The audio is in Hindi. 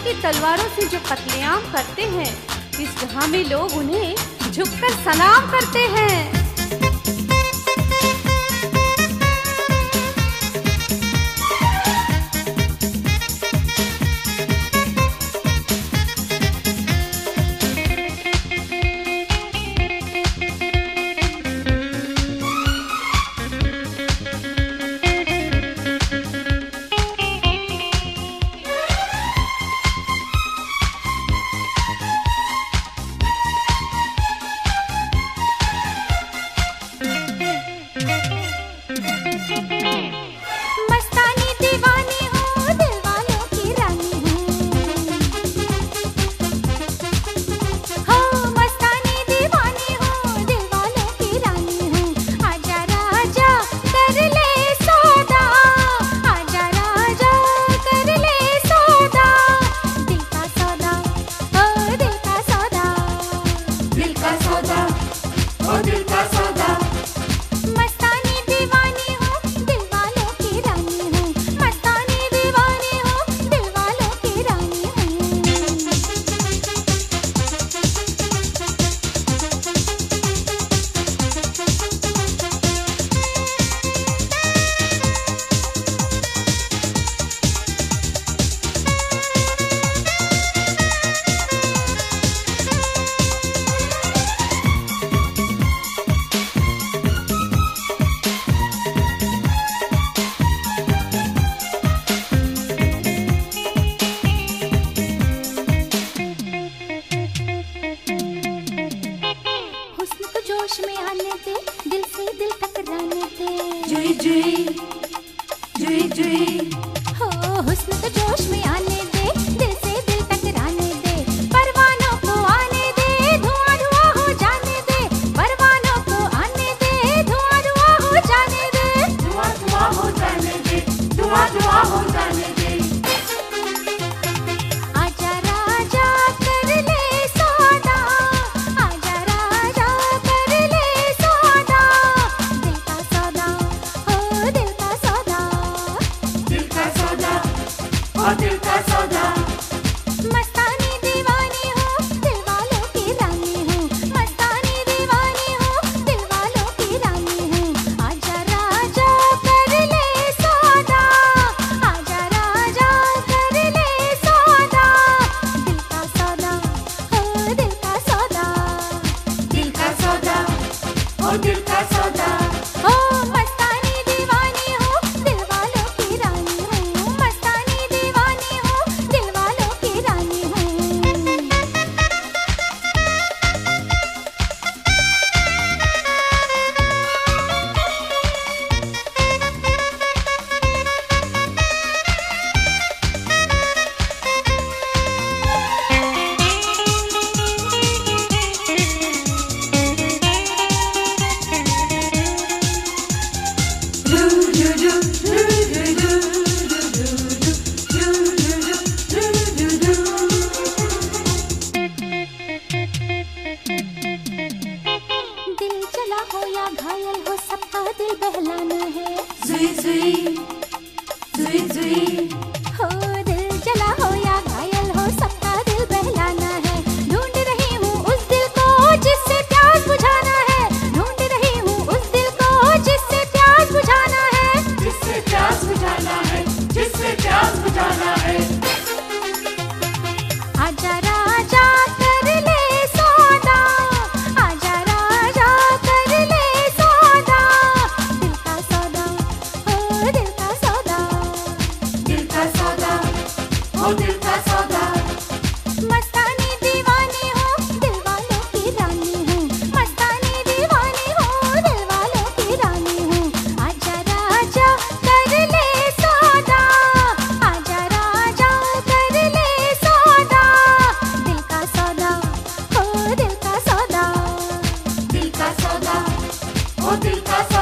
की तलवारों से जो कत्लेआम करते हैं, इस जहां में लोग उन्हें झुककर सलाम करते हैं। जोश में आने दे, दिल से दिल टकराने दे। जुई जुई जुई जुई हो, हुस्न को जोश में आने दे, दिल से दिल टकराने दे। परवानों को आने दे, धुआं धुआं हो जाने दे। परवानों को आने दे, धुआं धुआं हो जाने दे। धुआं धुआं हो जाने दे, धुआं धुआं हो जाने दे। दिल का सौदा, मस्तानी दीवानी हूँ, दिल वालों की रानी हूँ। मस्तानी दीवानी हूँ, दिल वालों की रानी हूँ। आजा राजा कर ले सौदा, आजा राजा कर ले सौदा। दिल का सौदा, हो दिल का सौदा। दिल का सौदा, हो दिल का सौदा। हो मस्तानी दीवानी हूँ, दिल वालों की रानी हूँ। मस्तानी दीवानी हूँ, दिल वालों की रानी हूँ। दिल जला हो या घायल हो, सबका दिल बहलाना है। जुई जुई जुई जुई हो, दिल जला हो या घायल हो, सबका दिल बहलाना है। ढूंढ रही हूँ उस दिल को जिससे प्यास बुझाना है। ढूंढ रही हूँ उस दिल को जिससे प्यास बुझाना है। जिससे प्यास बुझाना है, जिससे प्यास बुझाना है। आजा राजा कर ले सौदा, आजा राजा कर ले सौदा। दिल का सौदा, हो दिल का सौदा। दिल का सौदा, हो दिल का सौदा। मस्तानी दीवानी हूँ, दिल वालों की रानी हूँ। मस्तानी दीवानी हूँ, दिल वालों की रानी हूँ। आजा राजा कर ले सौदा, आजा राजा कर ले सौदा। दिल का सौदा, हो दिल का सौदा। दिल का सौदा, हो दिल का सौदा।